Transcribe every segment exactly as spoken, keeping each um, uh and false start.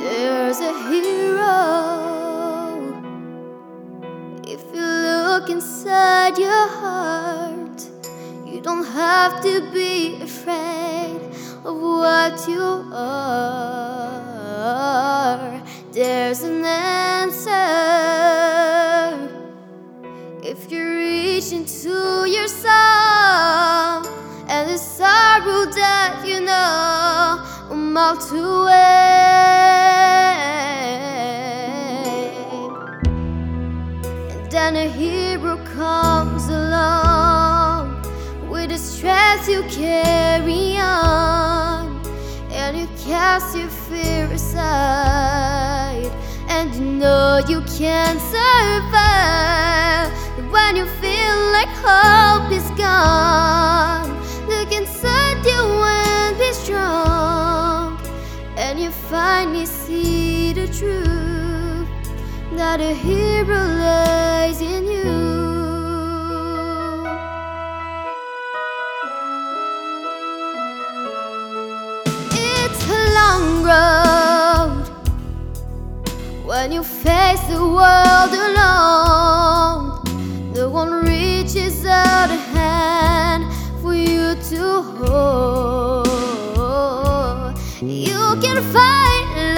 There's a hero. If you look inside your heart, you don't have to be afraid of what you are. There's an answer. If you reach into your soul, and the sorrow that you know will melt away, and then a hero comes along with the strength you carry on, and you cast your fear aside, and you know you can survive. When you feel like hope is gone, look inside you and be strong, and you finally see the truth that a hero lies in you. It's a long road when you face the world alone. No one reaches out a hand for you to hold. You can find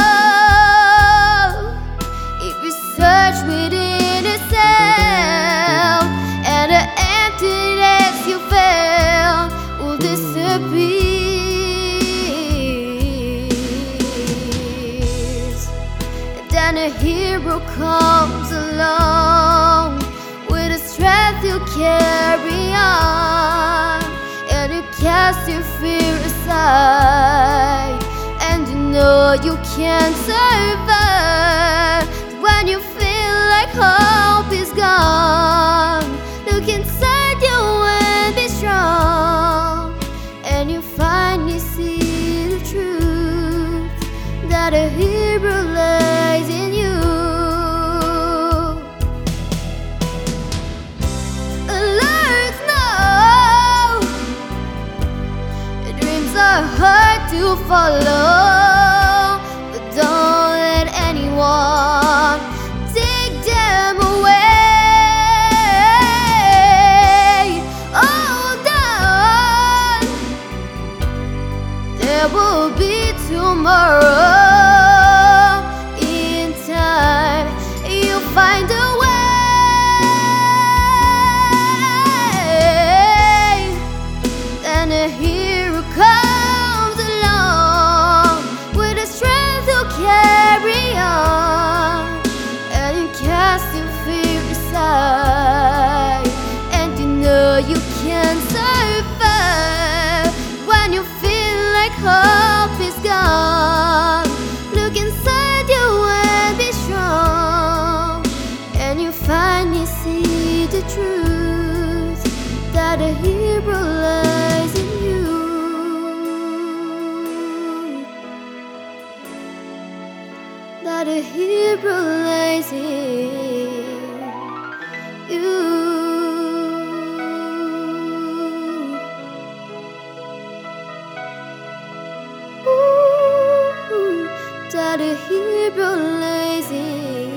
love if you search within yourself, and the emptiness you felt will disappear. And then a hero comes along with the strength you carry on, and you cast your fear aside, and you know you can survive. When you feel like hope is gone, look inside you and be strong, and you finally see the truth that a hero lies in you. Hard to follow, but don't let anyone take them away. Hold on, there will be tomorrow. In time, you'll find a way. Then a hero comes aside, and you know you can survive. When you feel like hope is gone, look inside you and be strong, and you finally see the truth that a hero lies in you. That a hero lies in you. Ooh, that a hero lies in